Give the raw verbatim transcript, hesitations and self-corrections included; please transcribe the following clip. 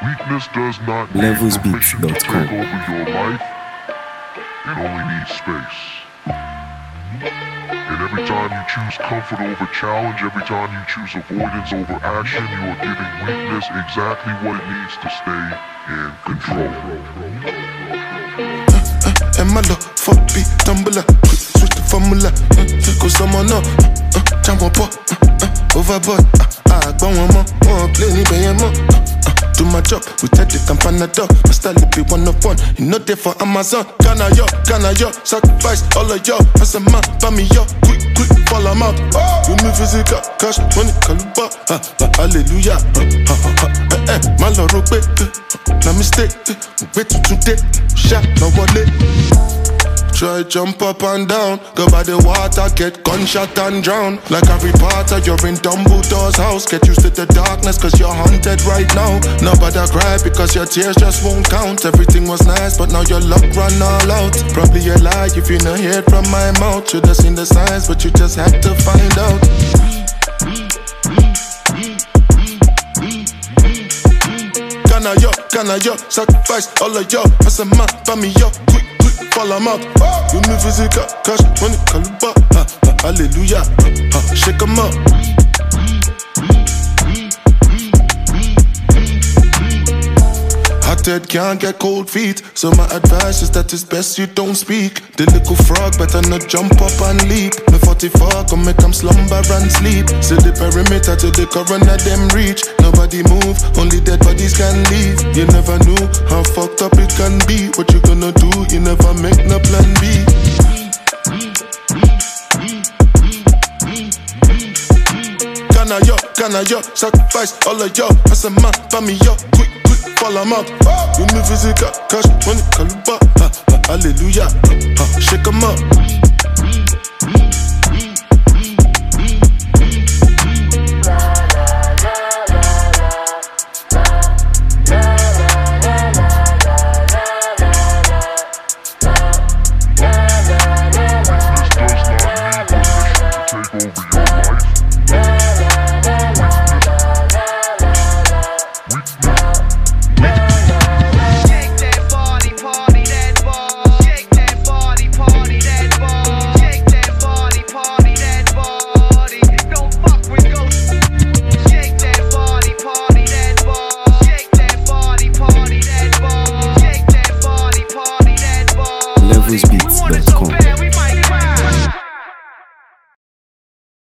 Weakness does not need permission to take over your life. It only needs space. And every time you choose comfort over challenge, every time you choose avoidance over action, you are giving weakness exactly what it needs to stay in control. Uh, uh, and my love, fuck be tumbler. Switch the formula. Uh, go someone up. Uh, jump on pop. Uh, uh, overboard. Uh, I go one more. One play ni be more. Do my job, we take the campanado. My style be one of one, you know they for Amazon. Can I yo, can I yo, sacrifice all of yo. As a man, buy me yo, quick, quick, fall I'm out. You me physical, cash, money, kaluba. Ha, ha, hallelujah. Ha, ha, ha, eh, eh, my lord, rope, no mistake. Wait to today, shot, no wallet. Try jump up and down, go by the water, get gunshot and drown. Like Harry Potter, you're in Dumbledore's house. Get used to the darkness, cause you're haunted right now. Nobody cry because your tears just won't count. Everything was nice, but now your luck run all out. Probably a lie if you not hear it from my mouth. Should've seen the signs, but you just had to find out. Can I yo, can I yo, sacrifice all of yo. As a man, buy me yo, quick, quick, fall I'm out. You me physical, cash, money, kaluba. Ha, ha, hallelujah, ha, shake 'em up. Hot head can't get cold feet, so my advice is that it's best you don't speak. The little frog better not jump up and leap. Me forty-four come make 'em slumber and sleep. See the perimeter till the coroner them reach. Nobody move, only dead bodies can leave. You never knew how fucked up it can be. What you gonna do? You never make no plan B. Can I yo, can I yo, sacrifice all of yo. As a man, buy me yo, quick, quick, fall I'm out. You me physical, cash, money, kaluba. Ha, ha, hallelujah, ha, shake 'em up.